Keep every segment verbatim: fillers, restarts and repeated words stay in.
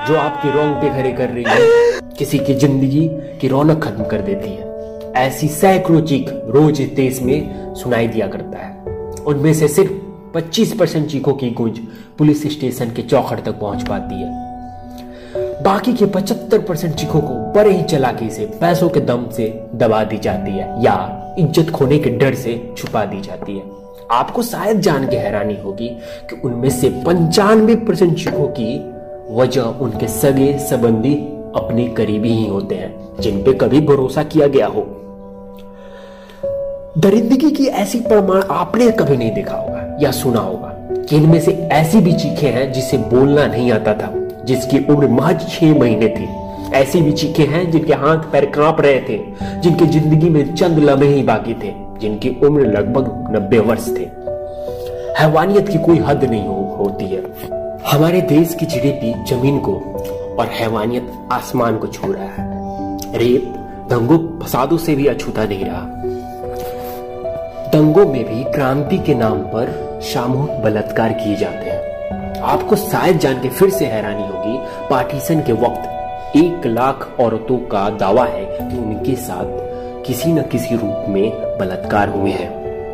जो आपके रोंगटे खड़े कर रही है, किसी की जिंदगी की रौनक खत्म कर देती है। ऐसी सैकड़ों चीख रोज इस देश में सुनाई दिया करता है। उनमें से सिर्फ पच्चीस परसेंट चीखों की गूंज पुलिस स्टेशन के चौखट तक पहुंच पाती है। बाकी के पचहत्तर परसेंट चीखों को बड़े ही चालाकी से पैसों के दम से दबा दी जाती है या इज्जत खोने के डर से छुपा दी जाती है। आपको शायद जान के हैरानी होगी कि उनमें से पंचानवे परसेंट चीखों की वजह उनके सगे संबंधी अपने करीबी ही होते हैं, जिन पे कभी भरोसा किया गया हो। दरिंदगी की ऐसी प्रमाण आपने कभी नहीं देखा होगा या सुना होगा कि इनमें से ऐसी भी चीखें हैं जिसे बोलना नहीं आता था, जिसकी उम्र महज छह महीने थी। ऐसी भी चीखें हैं जिनके हाथ पैर कांप रहे थे, जिनकी जिंदगी में चंद लम्हे ही बाकी थे, जिनकी उम्र लगभग नब्बे वर्ष थे। हैवानियत की कोई हद नहीं हो, होती है। हमारे देश की जीडीपी जमीन को और हैवानियत आसमान को छू रहा है। रेप दंगों फसादों से भी अछूता नहीं रहा। दंगों में भी क्रांति के नाम पर सामूहिक बलात्कार किए जाते हैं। आपको शायद जान के फिर से हैरानी होगी, पार्टीशन के वक्त एक लाख औरतों का दावा है कि उनके साथ किसी न किसी रूप में बलात्कार हुए हैं।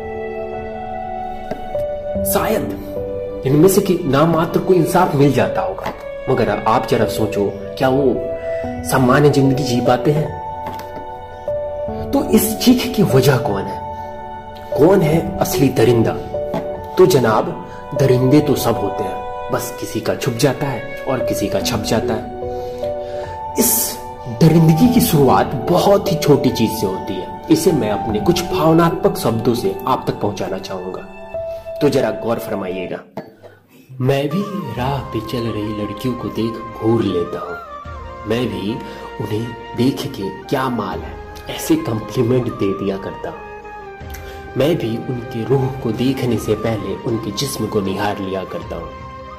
शायद इनमें से कि नाम मात्र को इंसाफ मिल जाता होगा, मगर आप जरा सोचो, क्या वो सामान्य जिंदगी जी पाते हैं? तो इस चीख की वजह कौन है? कौन है असली दरिंदा? तो जनाब, दरिंदे तो सब होते हैं, बस किसी का छुप जाता है और किसी का छप जाता है। इस दरिंदगी की शुरुआत बहुत ही छोटी चीज से होती है। इसे मैं अपने कुछ भावनात्मक शब्दों से आप तक पहुंचाना चाहूंगा, तो जरा गौर फरमाइएगा। मैं भी राह पे चल रही लड़कियों को देख घूर लेता हूँ। मैं भी उन्हें देख के क्या माल है ऐसे कॉम्प्लीमेंट दे दिया करता हूँ। मैं भी उनके रूह को देखने से पहले उनके जिस्म को निहार लिया करता हूँ।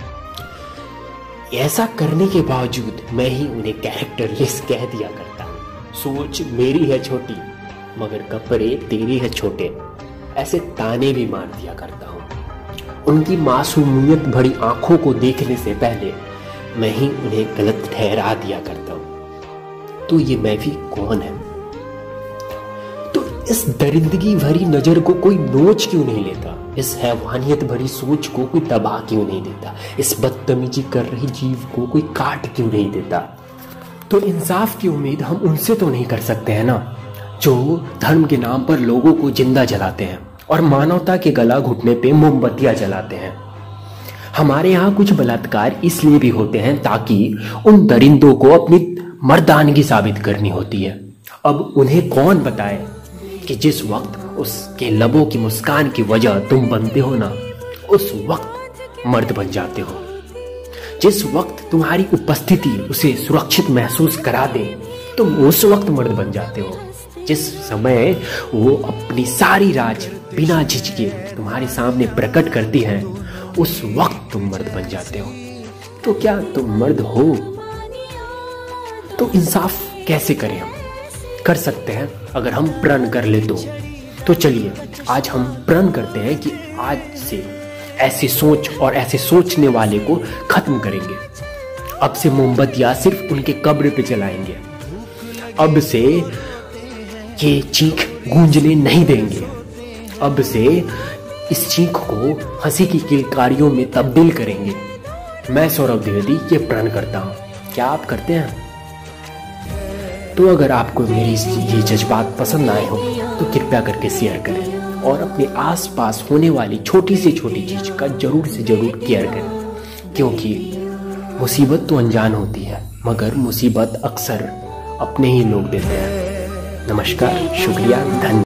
ऐसा करने के बावजूद मैं ही उन्हें कैरेक्टरलेस कह दिया करता हूँ। सोच मेरी है छोटी मगर कपड़े तेरे है छोटे, ऐसे ताने भी मार दिया करता हूँ। उनकी मासूमियत भरी आंखों को देखने से पहले मैं ही उन्हें गलत ठहरा दिया करता हूँ। तो ये मैं भी कौन है? तो इस दरिंदगी भरी नजर को कोई नोच क्यों नहीं लेता? इस हैवानियत भरी सोच को कोई दबा क्यों नहीं देता? इस बदतमीजी कर रही जीव को कोई काट क्यों नहीं देता? तो इंसाफ की उम्मीद हम उनसे तो नहीं कर सकते हैं ना, जो धर्म के नाम पर लोगों को जिंदा जलाते हैं और मानवता के गला घुटने पे मोमबत्तियां जलाते हैं। हमारे यहाँ कुछ बलात्कार इसलिए भी होते हैं ताकि उन दरिंदों को अपनी मर्दानगी साबित करनी होती है। अब उन्हें कौन बताए कि जिस वक्त उसके लबों की मुस्कान की वजह तुम बनते हो ना, उस वक्त मर्द बन जाते हो। जिस वक्त तुम्हारी उपस्थिति उसे सुरक्षित महसूस करा दे, तुम उस वक्त मर्द बन जाते हो। जिस समय वो अपनी सारी राज बिना झिझके तुम्हारे सामने प्रकट करती है, उस वक्त तुम मर्द बन जाते हो। तो क्या तुम मर्द हो? तो इंसाफ कैसे करें हम? कर सकते हैं अगर हम प्रण कर ले तो। तो चलिए आज हम प्रण करते हैं कि आज से ऐसी सोच और ऐसे सोचने वाले को खत्म करेंगे। अब से मोमबत्तियां सिर्फ उनके कब्र पे जलाएंगे। अब से ये चीख गूंजने नहीं देंगे। अब से इस चीख को हंसी की किलकारियों में तब्दील करेंगे। मैं सौरभ द्विवेदी ये प्रण करता हूँ। क्या आप करते हैं? तो अगर आपको मेरी ये जज्बात पसंद आए हो तो कृपया करके शेयर करें और अपने आसपास होने वाली छोटी से छोटी चीज का जरूर से जरूर केयर करें, क्योंकि मुसीबत तो अनजान होती है मगर मुसीबत अक्सर अपने ही लोग देते हैं। नमस्कार, शुक्रिया, धन्यवाद।